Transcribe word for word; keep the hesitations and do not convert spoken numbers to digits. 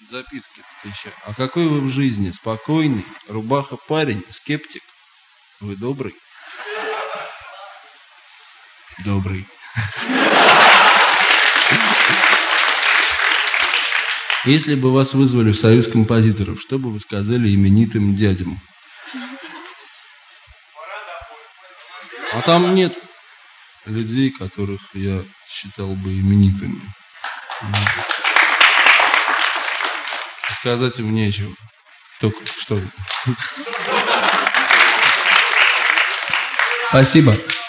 Записки еще. А какой вы в жизни? Спокойный, рубаха парень, скептик. Вы добрый? Добрый. Если бы вас вызвали в союз композиторов, что бы вы сказали именитым дядям? А там нет людей, которых я считал бы именитыми. Сказать им нечего. Только что. Спасибо.